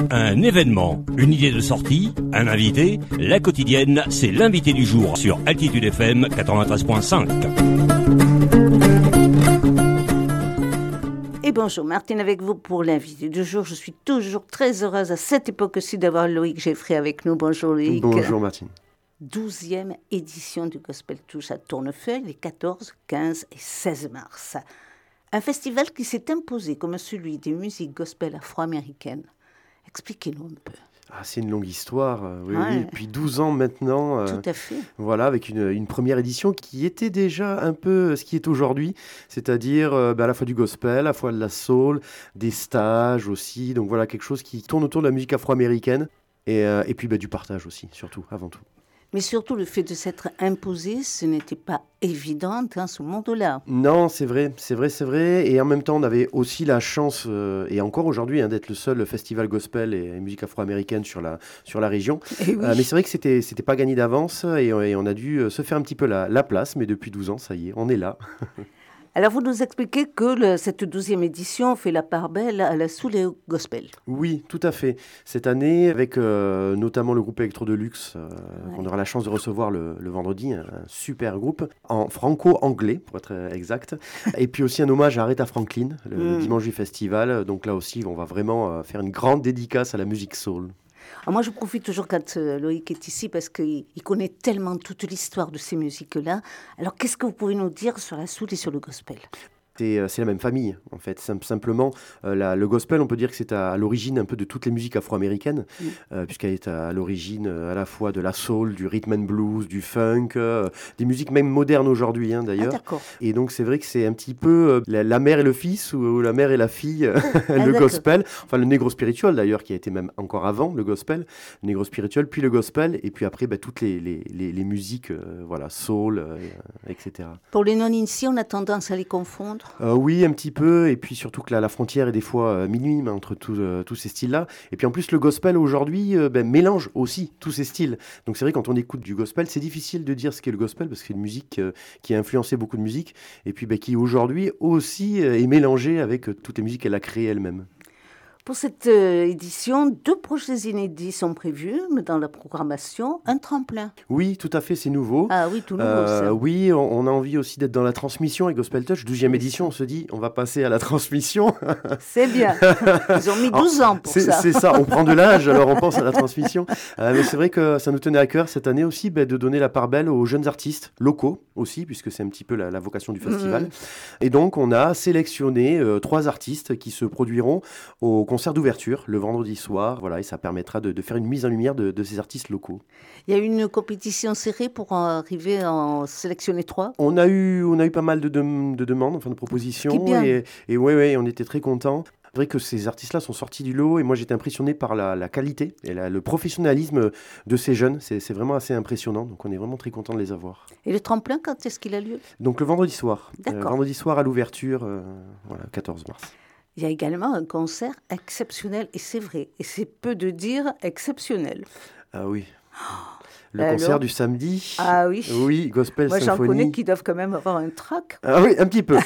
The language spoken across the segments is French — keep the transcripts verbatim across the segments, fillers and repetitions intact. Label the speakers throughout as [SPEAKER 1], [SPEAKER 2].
[SPEAKER 1] Un événement, une idée de sortie, un invité, la quotidienne, c'est l'invité du jour sur Altitude F M quatre-vingt-treize virgule cinq.
[SPEAKER 2] Et bonjour, Martine avec vous pour l'invité du jour. Je suis toujours très heureuse à cette époque-ci d'avoir Loïc Geffrey avec nous. Bonjour Loïc.
[SPEAKER 3] Bonjour Martine.
[SPEAKER 2] douzième édition du Gospel Touch à Tournefeuille, les quatorze, quinze et seize mars. Un festival qui s'est imposé comme celui des musiques gospel afro-américaines. Expliquez-nous un peu.
[SPEAKER 3] Ah, c'est une longue histoire, euh, oui,
[SPEAKER 2] Ouais.
[SPEAKER 3] oui, depuis douze ans maintenant. euh,
[SPEAKER 2] Tout à fait.
[SPEAKER 3] Voilà, avec une, une première édition qui était déjà un peu ce qui est aujourd'hui, c'est-à-dire euh, bah, à la fois du gospel, à la fois de la soul, des stages aussi, donc voilà, quelque chose qui tourne autour de la musique afro-américaine, et, euh, et puis bah, du partage aussi, surtout, avant tout.
[SPEAKER 2] Mais surtout, le fait de s'être imposé, ce n'était pas évident dans ce monde-là.
[SPEAKER 3] Non, c'est vrai, c'est vrai, c'est vrai. Et en même temps, on avait aussi la chance, euh, et encore aujourd'hui, hein, d'être le seul festival gospel et, et musique afro-américaine sur la, sur la région.
[SPEAKER 2] Et oui.
[SPEAKER 3] Euh, mais c'est vrai que c'était, c'était pas gagné d'avance et, on- et on a dû euh, se faire un petit peu la, la place. Mais depuis douze ans, ça y est, on est là.
[SPEAKER 2] Alors, vous nous expliquez que le- cette douzième édition fait la part belle à la soul et au gospel.
[SPEAKER 3] Oui, tout à fait. Cette année, avec euh, notamment le groupe Electro Deluxe, euh,
[SPEAKER 2] Ouais.
[SPEAKER 3] on aura la chance de recevoir le, le vendredi, un, un super groupe en franco-anglais, pour être euh, exact. Et puis aussi un hommage à Aretha Franklin, le, le
[SPEAKER 2] Mm.
[SPEAKER 3] dimanche du festival. Donc là aussi, on va vraiment euh, faire une grande dédicace à la musique soul.
[SPEAKER 2] Alors moi, je profite toujours quand euh, Loïc est ici parce qu'il il connaît tellement toute l'histoire de ces musiques-là. Alors, qu'est-ce que vous pouvez nous dire sur la soul et sur le gospel ?
[SPEAKER 3] C'est, euh, c'est la même famille, en fait. Sim- simplement, euh, la- le gospel, on peut dire que c'est à, à l'origine un peu de toutes les musiques afro-américaines,
[SPEAKER 2] Mm.
[SPEAKER 3] euh, puisqu'elle est à, à l'origine euh, à la fois de la soul, du rhythm and blues, du funk, euh, des musiques même modernes aujourd'hui, hein,
[SPEAKER 2] Ah,
[SPEAKER 3] d'ailleurs.
[SPEAKER 2] d'accord.
[SPEAKER 3] Et donc, c'est vrai que c'est un petit peu euh, la, la mère et le fils, ou, ou la mère et la fille, euh, le
[SPEAKER 2] d'accord.
[SPEAKER 3] gospel. Enfin, le négro spirituel, d'ailleurs, qui a été même encore avant le gospel. Le négro spirituel, puis le gospel, et puis après, bah, toutes les, les, les, les musiques, euh, voilà, soul, euh, et cetera.
[SPEAKER 2] Pour les non-initiés, on a tendance à les confondre.
[SPEAKER 3] Euh, oui, un petit peu, et puis surtout que la, la frontière est des fois euh, minime entre tous euh, tous ces styles-là. Et puis en plus, le gospel aujourd'hui euh, ben, mélange aussi tous ces styles. Donc c'est vrai, quand on écoute du gospel, c'est difficile de dire ce qu'est le gospel, parce que c'est une musique euh, qui a influencé beaucoup de musique, et puis ben, qui aujourd'hui aussi euh, est mélangée avec euh, toutes les musiques qu'elle a créées elle-même.
[SPEAKER 2] Pour cette euh, édition, deux projets inédits sont prévus mais dans la programmation. Un tremplin.
[SPEAKER 3] Oui, tout à fait, c'est nouveau.
[SPEAKER 2] Ah oui, tout nouveau,
[SPEAKER 3] Euh,
[SPEAKER 2] ça.
[SPEAKER 3] oui, on, on a envie aussi d'être dans la transmission avec Gospel Touch. douzième édition, on se dit, on va passer à la transmission.
[SPEAKER 2] C'est bien. Ils ont mis douze ans pour
[SPEAKER 3] C'est
[SPEAKER 2] ça.
[SPEAKER 3] c'est ça, on prend de l'âge, alors on pense à la transmission. Euh, mais c'est vrai que ça nous tenait à cœur cette année aussi ben, de donner la part belle aux jeunes artistes locaux aussi, puisque c'est un petit peu la, la vocation du festival.
[SPEAKER 2] Mhm.
[SPEAKER 3] Et donc on a sélectionné euh, trois artistes qui se produiront au concert d'ouverture le vendredi soir. Voilà, et ça permettra de, de faire une mise en lumière de, de ces artistes locaux.
[SPEAKER 2] Il y a eu une compétition serrée pour en arriver à en sélectionner trois.
[SPEAKER 3] On a eu, on a eu pas mal de, dem- de demandes, enfin de propositions,
[SPEAKER 2] Ce qui est bien.
[SPEAKER 3] et, et ouais, ouais, on était très contents. C'est vrai que ces artistes-là sont sortis du lot, et moi j'étais impressionné par la, la qualité et la- le professionnalisme de ces jeunes. C'est c'est vraiment assez impressionnant, donc on est vraiment très content de les avoir.
[SPEAKER 2] Et le tremplin, quand est-ce qu'il a lieu ?
[SPEAKER 3] Donc le vendredi soir,
[SPEAKER 2] D'accord.
[SPEAKER 3] vendredi soir à l'ouverture, euh, voilà, quatorze mars.
[SPEAKER 2] Il y a également un concert exceptionnel, et c'est vrai, et c'est peu de dire exceptionnel.
[SPEAKER 3] Ah oui. Le
[SPEAKER 2] Alors
[SPEAKER 3] concert du samedi.
[SPEAKER 2] Ah oui.
[SPEAKER 3] Oui, Gospel
[SPEAKER 2] Moi, j'en connais
[SPEAKER 3] Symphonie.
[SPEAKER 2] qui doivent quand même avoir un trac.
[SPEAKER 3] Ah oui, un petit peu.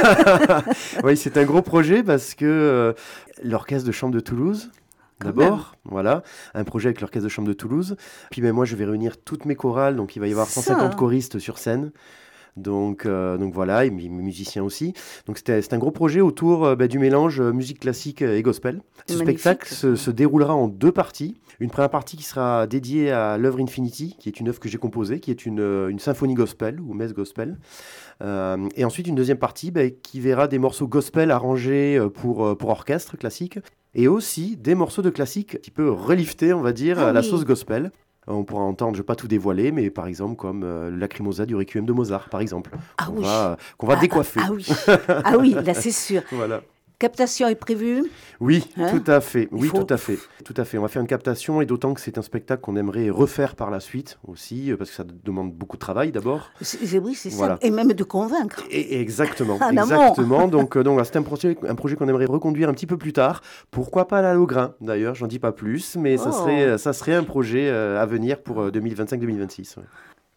[SPEAKER 3] Oui, c'est un gros projet parce que euh, l'orchestre de chambre de Toulouse,
[SPEAKER 2] Quand
[SPEAKER 3] d'abord, voilà, un projet avec l'orchestre de chambre de Toulouse. Puis ben, moi, je vais réunir toutes mes chorales, donc il va y avoir
[SPEAKER 2] Ça,
[SPEAKER 3] cent cinquante
[SPEAKER 2] hein.
[SPEAKER 3] choristes sur scène. Donc, euh, donc voilà, et mes mes musiciens aussi. Donc c'était c'est un gros projet autour euh, bah, du mélange euh, musique classique et gospel. Ce
[SPEAKER 2] Magnifique.
[SPEAKER 3] spectacle se, se déroulera en deux parties. Une première partie qui sera dédiée à l'œuvre Infinity, qui est une œuvre que j'ai composée, qui est une, euh, une symphonie gospel ou messe gospel. Euh, et ensuite une deuxième partie bah, qui verra des morceaux gospel arrangés euh, pour, euh, pour orchestre classique, et aussi des morceaux de classique un petit peu reliftés, on va dire,
[SPEAKER 2] Ah
[SPEAKER 3] à la
[SPEAKER 2] oui.
[SPEAKER 3] sauce gospel. On pourra entendre, je ne vais pas tout dévoiler, mais par exemple comme euh, le Lacrimosa du Requiem de Mozart, par exemple,
[SPEAKER 2] Ah
[SPEAKER 3] qu'on
[SPEAKER 2] oui.
[SPEAKER 3] va, qu'on va
[SPEAKER 2] Ah,
[SPEAKER 3] décoiffer.
[SPEAKER 2] Ah, ah oui, ah oui, là c'est sûr.
[SPEAKER 3] Voilà.
[SPEAKER 2] Captation est prévue.
[SPEAKER 3] Oui,
[SPEAKER 2] Hein
[SPEAKER 3] tout à fait.
[SPEAKER 2] Il
[SPEAKER 3] Oui,
[SPEAKER 2] faut-
[SPEAKER 3] tout à fait. Tout à fait. On va faire une captation, et d'autant que c'est un spectacle qu'on aimerait refaire par la suite aussi, euh, parce que ça demande beaucoup de travail d'abord.
[SPEAKER 2] C'est- c'est- oui, c'est
[SPEAKER 3] Voilà.
[SPEAKER 2] ça. Et même de convaincre.
[SPEAKER 3] Et, et exactement,
[SPEAKER 2] En amont.
[SPEAKER 3] exactement. Donc, euh, donc voilà, c'est un projet, un projet qu'on aimerait reconduire un petit peu plus tard. Pourquoi pas à la Logrin, d'ailleurs, j'en dis pas plus, mais ça
[SPEAKER 2] Oh.
[SPEAKER 3] serait, ça serait un projet euh, à venir pour euh, deux mille vingt-cinq deux mille vingt-six. Ouais.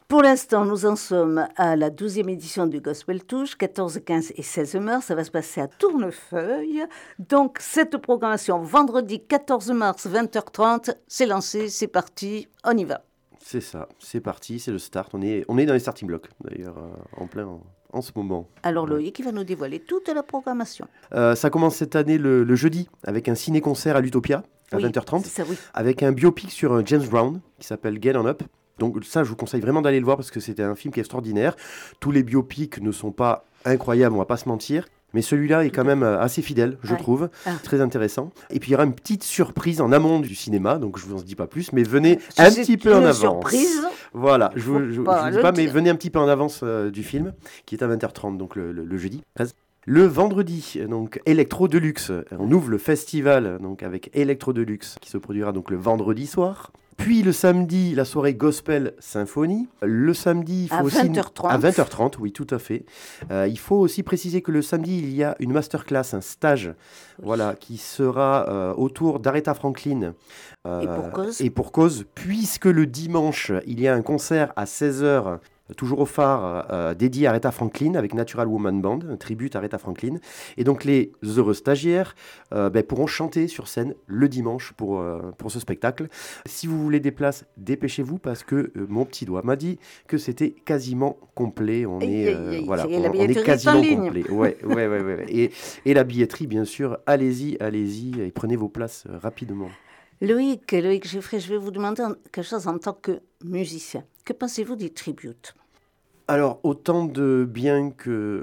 [SPEAKER 2] Pour l'instant, nous en sommes à la douzième édition du Gospel Touche, quatorze, quinze et seize mars. Ça va se passer à Tournefeuille. Donc, cette programmation, vendredi quatorze mars, vingt heures trente, c'est lancé, c'est parti, on y va.
[SPEAKER 3] C'est ça, c'est parti, c'est le start. On est, on est dans les starting blocks, d'ailleurs, euh, en plein en, en ce moment.
[SPEAKER 2] Alors, Loïc, qui va nous dévoiler toute la programmation.
[SPEAKER 3] Euh, ça commence cette année le, le jeudi, avec un ciné-concert à l'Utopia, à oui, vingt heures trente,
[SPEAKER 2] ça, oui.
[SPEAKER 3] avec un biopic sur un James Brown, qui s'appelle Get On Up. Donc ça, je vous conseille vraiment d'aller le voir parce que c'était un film qui est extraordinaire. Tous les biopics ne sont pas incroyables, on va pas se mentir. Mais celui-là est quand même assez fidèle, je ouais. trouve. Ah. Très intéressant. Et puis il y aura une petite surprise en amont du cinéma, donc je ne vous en dis pas plus, mais venez
[SPEAKER 2] c'est
[SPEAKER 3] un petit peu en avance.
[SPEAKER 2] Surprise.
[SPEAKER 3] Voilà, je ne vous, vous dis pas, mais venez un petit peu en avance euh, du film, qui est à vingt heures trente, donc le, le, le jeudi. Le vendredi, donc Electro Deluxe. On ouvre le festival donc avec Electro Deluxe, qui se produira donc le vendredi soir. Puis le samedi, la soirée Gospel Symphonie. Le samedi, il faut
[SPEAKER 2] à
[SPEAKER 3] aussi
[SPEAKER 2] vingt heures trente.
[SPEAKER 3] À vingt heures trente, oui, tout à fait. Euh, il faut aussi préciser que le samedi, il y a une masterclass, un stage, oui. voilà, qui sera euh, autour d'Aretha Franklin.
[SPEAKER 2] Euh, et pour cause.
[SPEAKER 3] Et pour cause, puisque le dimanche, il y a un concert à seize heures. Toujours au phare, euh, dédié à Aretha Franklin, avec Natural Woman Band, un tribut à Aretha Franklin. Et donc les heureux stagiaires euh, ben, pourront chanter sur scène le dimanche pour, euh, pour ce spectacle. Si vous voulez des places, dépêchez-vous parce que euh, mon petit doigt m'a dit que c'était quasiment complet. On est, euh, voilà, on, on est quasiment complet. Ouais, ouais, ouais, ouais. Et, et la billetterie, bien sûr, allez-y, allez-y et prenez vos places euh, rapidement.
[SPEAKER 2] Loïc, Loïc Giffray, je vais vous demander quelque chose en tant que musicien. Que pensez-vous des tributes ?
[SPEAKER 3] Alors, autant de bien que,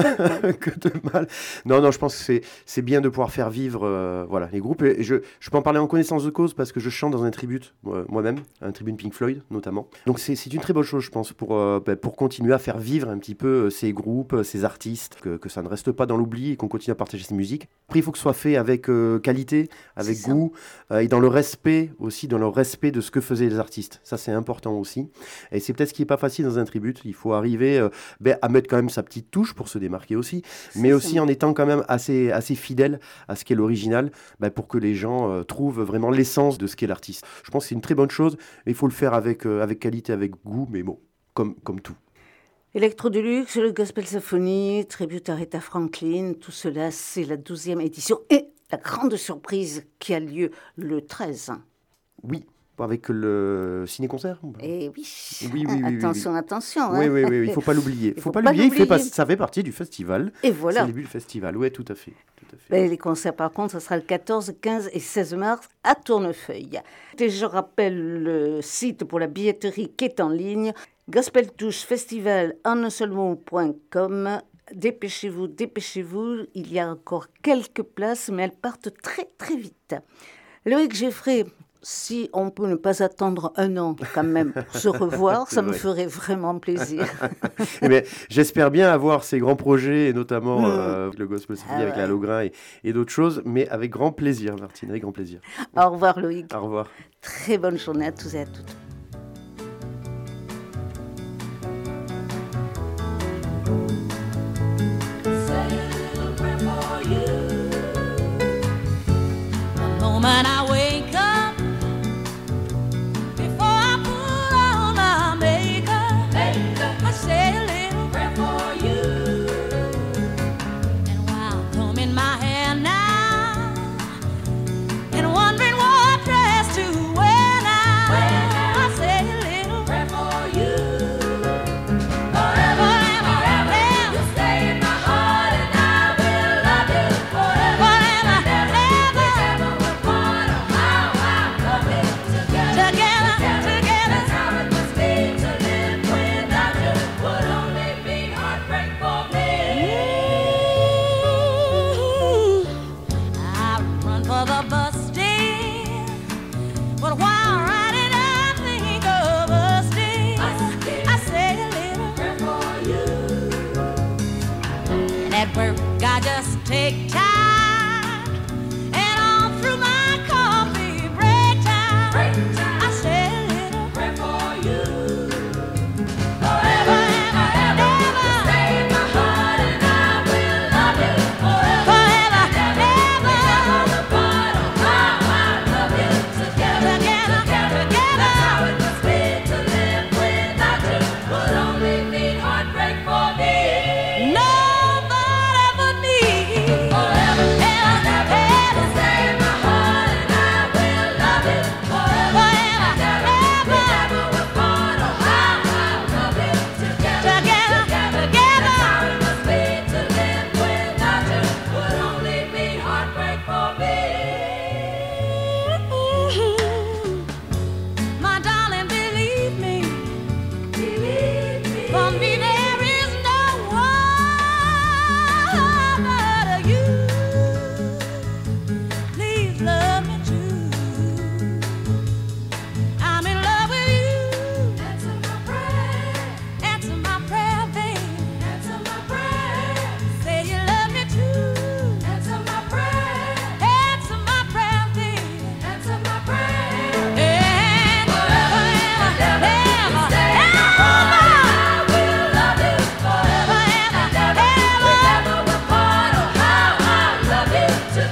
[SPEAKER 3] que de mal. Non, non, je pense que c'est, c'est bien de pouvoir faire vivre euh, voilà, les groupes. Et je, je peux en parler en connaissance de cause parce que je chante dans un tribute euh, moi-même, un tribute Pink Floyd notamment. Donc c'est, c'est une très bonne chose, je pense, pour, euh, bah, pour continuer à faire vivre un petit peu ces groupes, ces artistes, que, que ça ne reste pas dans l'oubli et qu'on continue à partager ces musiques. Après, il faut que ce soit fait avec euh, qualité, avec c'est goût euh, et dans le respect aussi, dans le respect de ce que faisaient les artistes. Ça, c'est important aussi. Et c'est peut-être ce qui n'est pas facile dans un tribute. Il faut arriver euh, ben, à mettre quand même sa petite touche pour se démarquer aussi, c'est mais aussi ça. En étant quand même assez, assez fidèle à ce qu'est l'original, ben, pour que les gens euh, trouvent vraiment l'essence de ce qu'est l'artiste. Je pense que c'est une très bonne chose, mais il faut le faire avec, euh, avec qualité, avec goût, mais bon, comme, comme tout.
[SPEAKER 2] Electro Deluxe, le Gospel Symphonie, tribute à Aretha Franklin, tout cela, c'est la douzième édition et la grande surprise qui a lieu le treize.
[SPEAKER 3] Oui. Avec le ciné-concert.
[SPEAKER 2] Eh oui,
[SPEAKER 3] oui, oui, oui
[SPEAKER 2] attention,
[SPEAKER 3] oui.
[SPEAKER 2] attention.
[SPEAKER 3] Hein. Oui, oui, oui, il ne faut pas l'oublier. Il ne faut pas, pas l'oublier, l'oublier. Fait pas, ça fait partie du festival.
[SPEAKER 2] Et voilà.
[SPEAKER 3] C'est le début du festival, oui, tout à fait. Tout à fait.
[SPEAKER 2] Ben, les concerts, par contre, ce sera le quatorze, quinze et seize mars à Tournefeuille. Et je rappelle le site pour la billetterie qui est en ligne, gospel touche festival en un seul mot point com. Dépêchez-vous, dépêchez-vous. Il y a encore quelques places, mais elles partent très, très vite. Loïc Giffray, si on peut ne pas attendre un an quand même pour se revoir, ça me ferait vraiment plaisir.
[SPEAKER 3] Mais j'espère bien avoir ces grands projets, et notamment mmh. euh, le Gospel Symphonie ah avec ouais. la Logrin et, et d'autres choses, mais avec grand plaisir, Martine, avec grand plaisir.
[SPEAKER 2] Au revoir Loïc.
[SPEAKER 3] Au revoir.
[SPEAKER 2] Très bonne journée à tous et à toutes.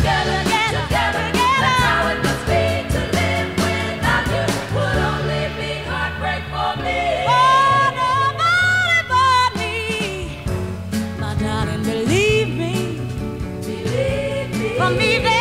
[SPEAKER 4] together, together, together. That's how it must be to live without you. Would only be heartbreak for me.
[SPEAKER 5] Oh, nobody but me. My darling, believe me.
[SPEAKER 4] Believe me.
[SPEAKER 5] From me,